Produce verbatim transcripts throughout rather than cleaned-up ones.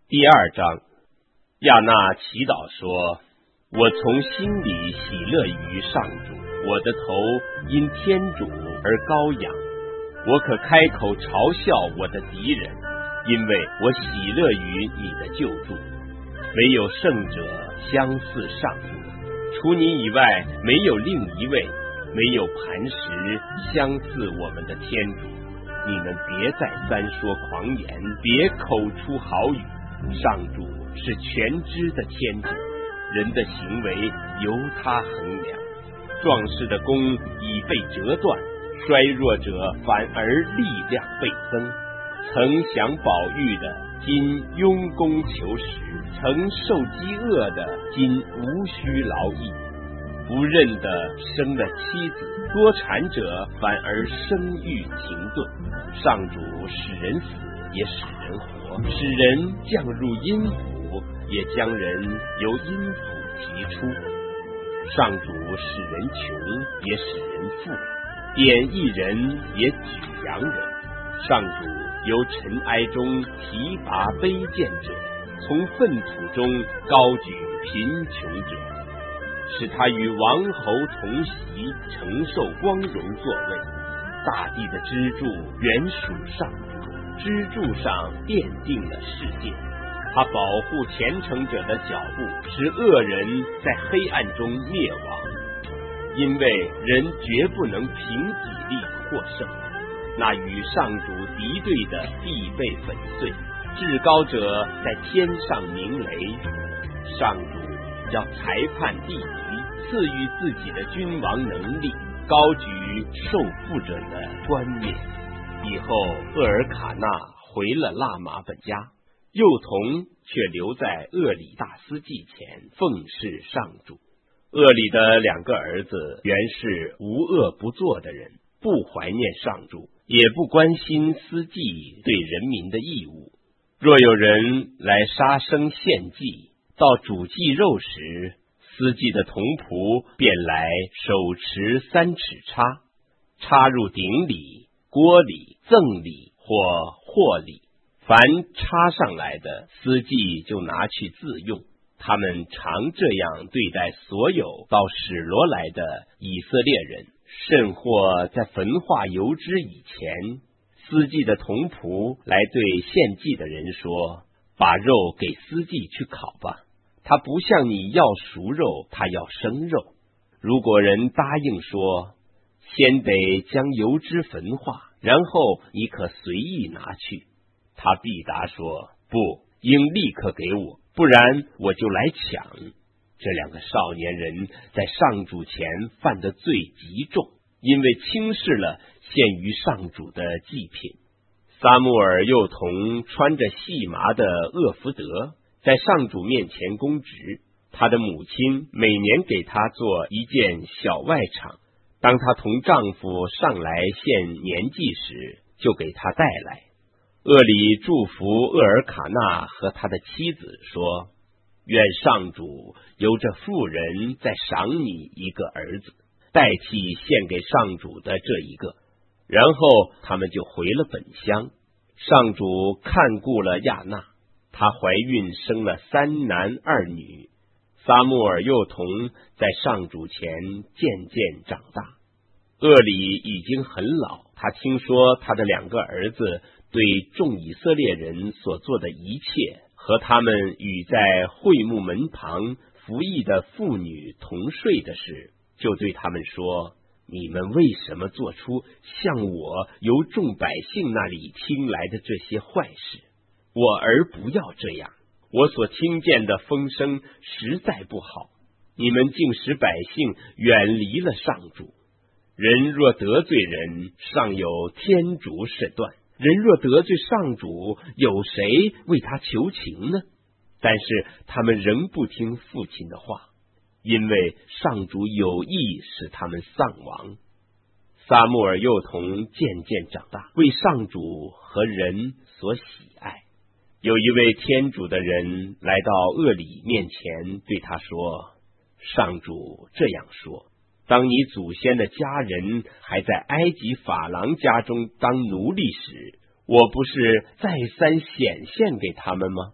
第二章，亚那祈祷说：我从心里喜乐于上主，我的头因天主而高扬，我可开口嘲笑我的敌人，因为我喜乐于你的救助。唯有圣者相似上主，除你以外没有另一位，没有磐石相似我们的天主。你们别再三说狂言，别口出好语。上主是全知的天主，人的行为由他衡量。壮士的弓已被折断，衰弱者反而力量倍增。曾享宝玉的今拥功求食，曾受饥饿的今无需劳役。不认的生了妻子，多产者反而生育停顿。上主使人死，也使人活，使人降入阴府，也将人由阴府提出。上主使人穷，也使人富，贬义人，也举扬人。上主由尘埃中提拔卑贱者，从粪土中高举贫穷者，使他与王侯同席，承受光荣座位。大地的支柱原属上主，支柱上奠定了世界。他保护虔诚者的脚步，使恶人在黑暗中灭亡。因为人绝不能凭己力获胜，那与上主敌对的必被粉碎。至高者在天上鸣雷，上主要裁判地级，赐予自己的君王能力，高举受缚者的冠冕。以后厄尔卡纳回了辣玛本家，幼童却留在厄里大司祭前奉侍上主。厄里的两个儿子原是无恶不作的人，不怀念上主，也不关心司祭对人民的义务。若有人来杀生献祭，到煮祭肉时，司祭的童仆便来手持三尺叉，插入鼎里、锅里、赠里或货里，凡插上来的，司祭就拿去自用。他们常这样对待所有到史罗来的以色列人，甚或在焚化油脂以前，司祭的童仆来对献祭的人说：把肉给司祭去烤吧。他不像你要熟肉，他要生肉。如果人答应说，先得将油脂焚化，然后你可随意拿去，他必答说：不，应立刻给我，不然我就来抢。这两个少年人在上主前犯的罪极重，因为轻视了献于上主的祭品。撒母耳幼童穿着细麻的厄弗得，在上主面前供职。他的母亲每年给他做一件小外裳，当他同丈夫上来献年祭时，就给他带来。厄里祝福厄尔卡纳和他的妻子说：愿上主由着妇人再赏你一个儿子，代替献给上主的这一个。然后他们就回了本乡。上主看顾了亚纳，她怀孕生了三男二女。撒母耳幼童在上主前渐渐长大。厄里已经很老，他听说他的两个儿子对众以色列人所做的一切，和他们与在会幕门旁服役的妇女同睡的事，就对他们说：你们为什么做出像我由众百姓那里听来的这些坏事？我儿不要这样，我所听见的风声实在不好，你们竟使百姓远离了上主。人若得罪人，尚有天主审断；人若得罪上主，有谁为他求情呢？但是他们仍不听父亲的话，因为上主有意使他们丧亡。撒母耳幼童渐渐长大，为上主和人所喜爱。有一位天主的人来到厄里面前，对他说：上主这样说，当你祖先的家人还在埃及法郎家中当奴隶时，我不是再三显现给他们吗？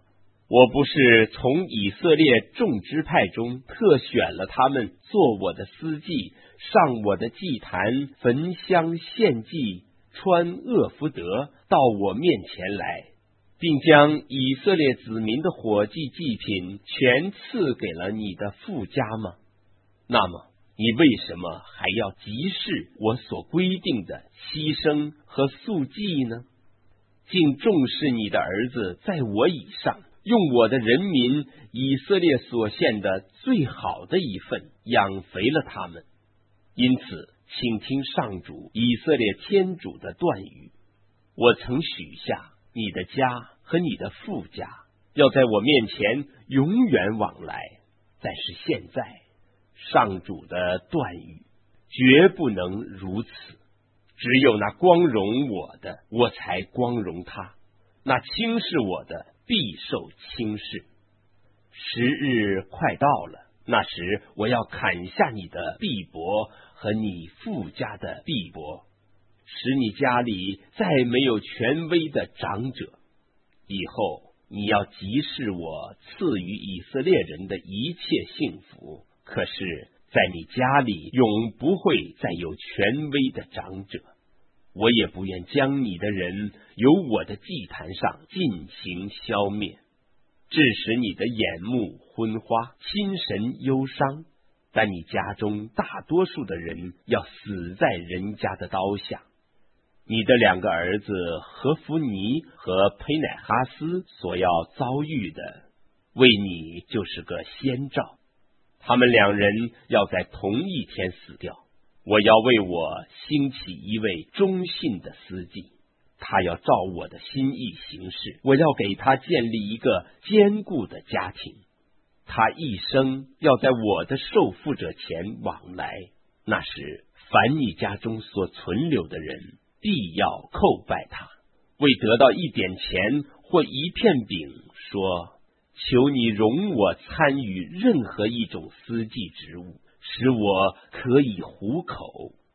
我不是从以色列众支派中特选了他们做我的司祭，上我的祭坛，焚香献祭，穿厄弗得，到我面前来，并将以色列子民的火祭祭品全赐给了你的父家吗？那么你为什么还要极视我所规定的牺牲和素祭呢？竟重视你的儿子在我以上，用我的人民以色列所献的最好的一份养肥了他们。因此，请听上主以色列天主的断语：我曾许下你的家和你的父家要在我面前永远往来，但是现在上主的断语绝不能如此。只有那光荣我的，我才光荣他；那轻视我的，必受轻视。时日快到了，那时我要砍下你的臂膊和你父家的臂膊，使你家里再没有权威的长者。以后你要极视我赐予以色列人的一切幸福，可是在你家里永不会再有权威的长者。我也不愿将你的人由我的祭坛上进行消灭，致使你的眼目昏花，心神忧伤。但你家中大多数的人要死在人家的刀下。你的两个儿子何弗尼和佩乃哈斯所要遭遇的，为你就是个先兆。他们两人要在同一天死掉。我要为我兴起一位忠信的司祭，他要照我的心意行事，我要给他建立一个坚固的家庭。他一生要在我的受傅者前往来，那时凡你家中所存留的人必要叩拜他，为得到一点钱或一片饼，说：求你容我参与任何一种司祭职务，使我可以糊口。